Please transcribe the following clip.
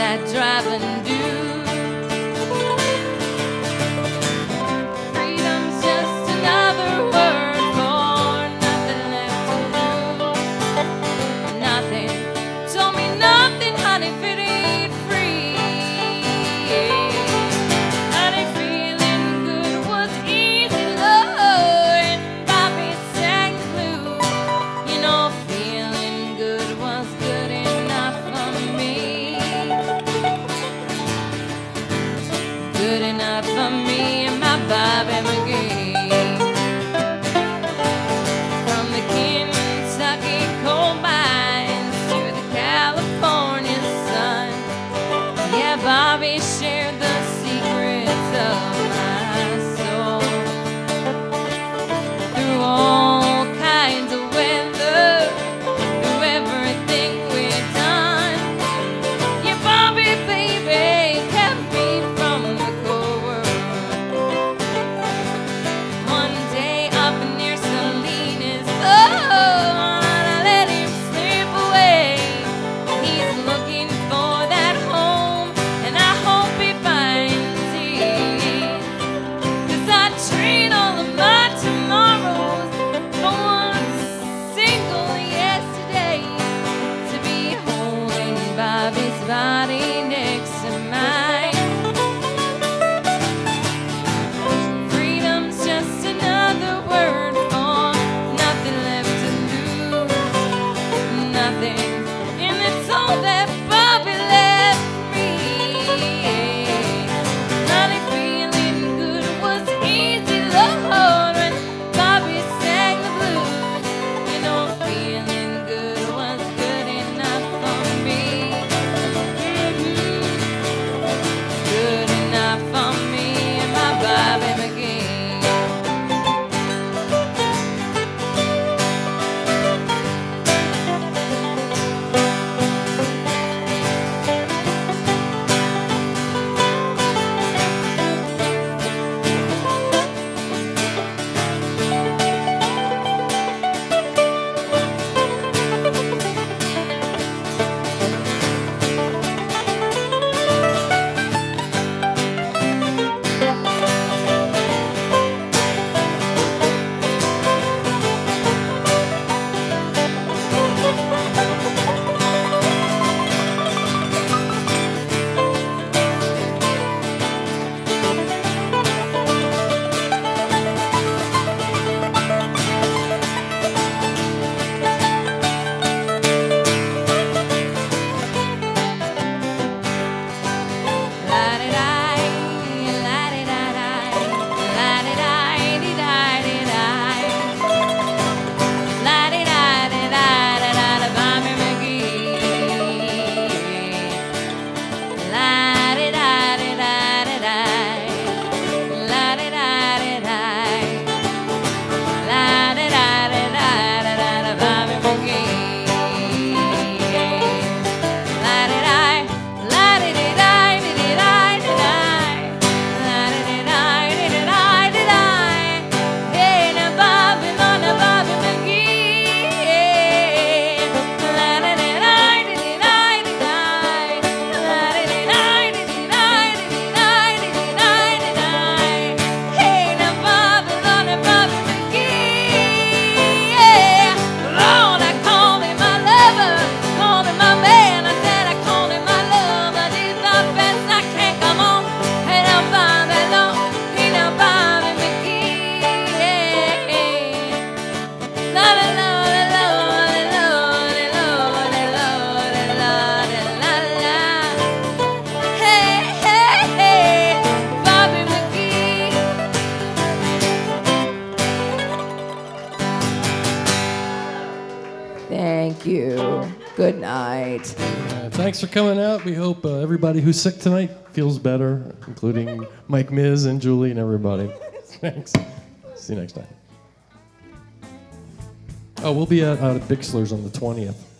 that driving do. Freedom's just another word for nothing left to lose. Nothing, told me nothing, honey, if it ain't free. Honey, feeling good was easy, Lord, and Bobby sang the blues. You know, feeling good was good enough for me. Good enough for me and my Bobby McGee. From the Kentucky coal mines to the California sun, yeah, Bobby shared the secrets of my soul. Through all kinds of weather, through everything we've done, yeah, Bobby, baby, kept me from the cold world. One day up near Salinas, oh, I let him slip away. He's looking for that home, and I hope he finds it. 'Cause I trade all of my tomorrows for one single yesterday, to be holding Bobby's body next to mine. Freedom's just another word for nothing left to lose. Nothing, and it's all that Bobby left me. Honey, feeling good was easy, Lord, when Bobby sang the blues. You know, feeling good was good enough for me. Good enough for me and my Bobby McGee. Bobby Thank you. Good night. Thanks for coming out. We hope everybody who's sick tonight feels better, including Mike Miz and Julie and everybody. Thanks. See you next time. Oh, we'll be out at Bixler's on the 20th.